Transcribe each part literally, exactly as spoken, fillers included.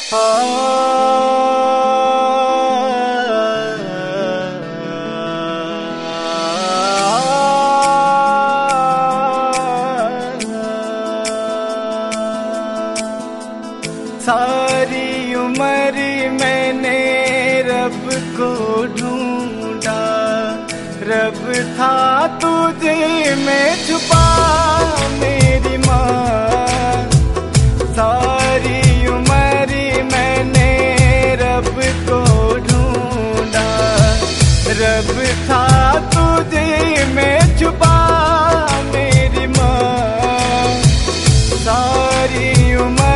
सारी उम्र मैंने रब को ढूंढा, रब था तुझे में छुपा मेरी माँ। सारी उम्र मैंने रब को ढूंढा, रब था तुझे में छुपा मेरी माँ। सारी उम्र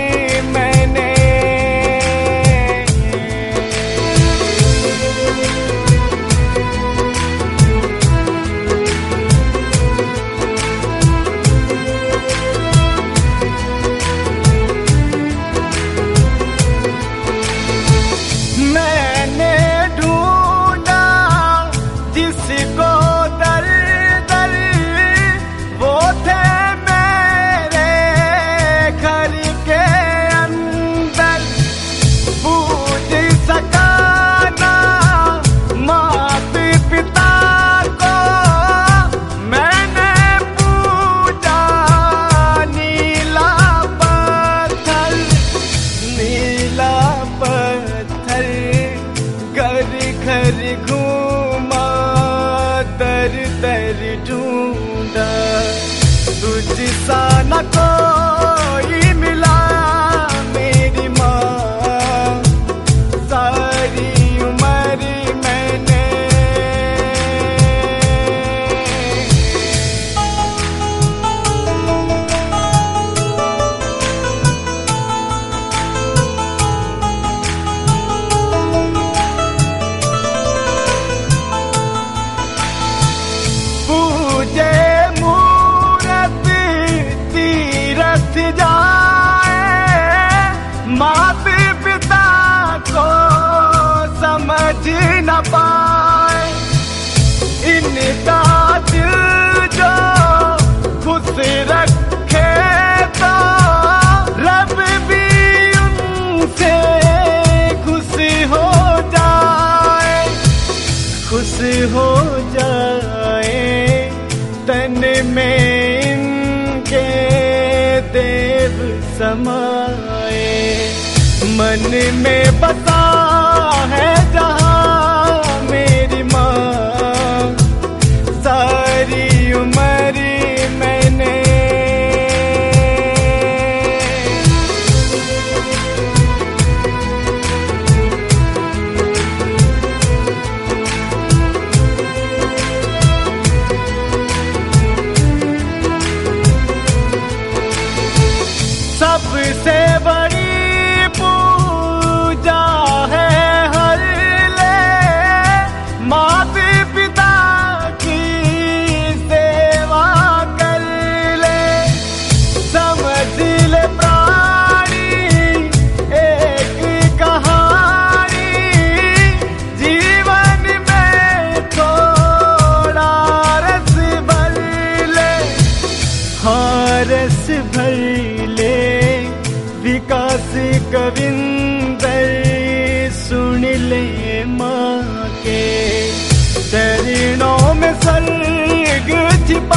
घर घूमा दर दर ढूंढा, तुझ सा न कोई मिला मेरी माँ। सारी उम्र मैंने न पाए इनका दिल जो खुश रखे तो रब भी उनसे खुश हो जाए, खुश हो जाए। तन में इनके देव समाए, मन में बसा है जहाँ मेरी माँ। सारी उम्र मैंने सबसे बड़ी पूजा है हर ले माता पिता की सेवा कर ले। समझ ले प्राणी एक कहानी, जीवन में थोड़ा रस भर ले, हाँ रस भर ले। विकास कविंदर सुन ले माँ के चरणों में स्वर्ग छिपा